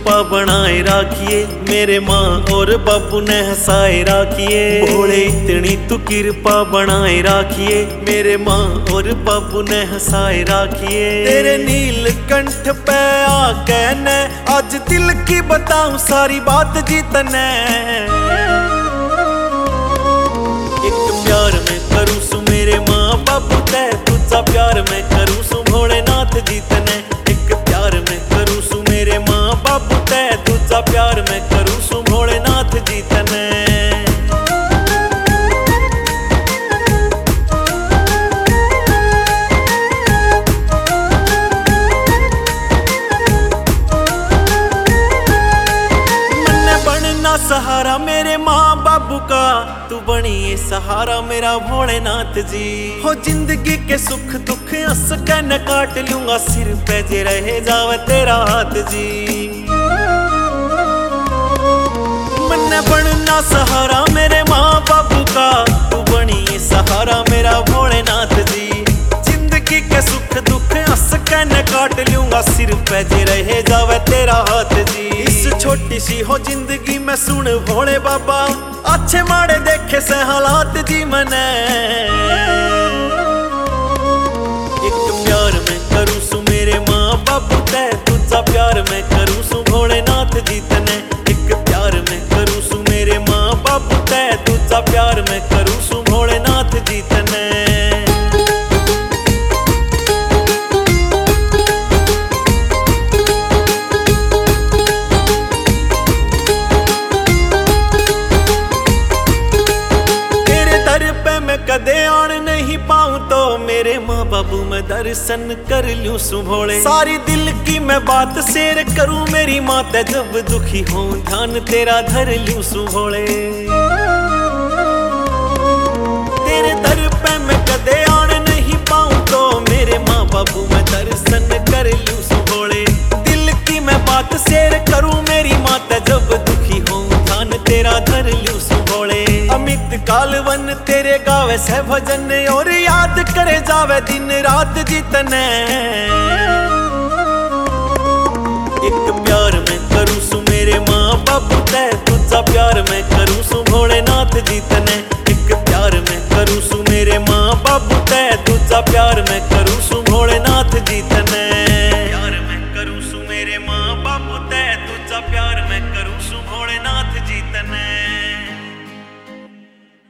कृपा बनाए राखिए, मेरे माँ और बापू ने हंसाए राखिए। भोले इतनी तू कृपा बनाए राखिए, मेरे माँ और बापू ने हंसाए राखिए। तेरे नीलकंठ पे आके ने आज दिल की बताऊं सारी बात जीतने। एक प्यार में करूं सु मेरे माँ बापू ते, दूजा प्यार में करूं सु भोलेनाथ जीतने। एक प्यार में करूं सु मेरे माँ बापू ते, दूजा प्यार में करूं सु भोलेनाथ जीतने। सहारा मेरे माँ बाबू का, तू बनी सहारा मेरा भोलेनाथ जी। हो जिंदगी के सुख दुख हंस के न काट लूंगा, सिर पे जे रहे जावे तेरा हाथ जी। मन्ने बनना सहारा मेरे माँ बाबू का, तू बनी सहारा मेरा भोलेनाथ जी। जिंदगी के सुख दुख हंस के न काट लूंगा, सिर पे जे रहे जावे तेरा हाथ जी। इस छोटी सी हो जिंदगी में सुन भोले बाबा, अच्छे माड़े देखे से हालात जी मने। एक प्यार में करूं सु मेरे माँ बापू ते, दूजा प्यार में करूं सु भोलेनाथ जीतने। एक प्यार में करूं सु मेरे माँ बापू ते, दूजा प्यार में करूं सु भोलेनाथ जीतने। कदे आन नहीं पाऊं तो मेरे माँ बाबू मैं दर्शन कर लूं सु भोले। सारी दिल की मैं बात शेयर करूं मेरी माँ ते, जब दुखी हों ध्यान तेरा धर लूं सु भोले। तेरे दर पे मैं कदे आन नहीं पाऊं तो मेरे माँ बाबू मैं दर्शन कर लूं सु भोले। दिल की मैं बात शेयर करूं मेरी माँ ते, जब दुखी हों ध्यान तेरा धर लूं सु भोले। अमित कालवन तेरे गावे से भजन, और याद करे जावे दिन रात जीतने। एक प्यार में करूं सु मेरे माँ बापू ते, दूजा प्यार में करूं सु भोलेनाथ जीतने।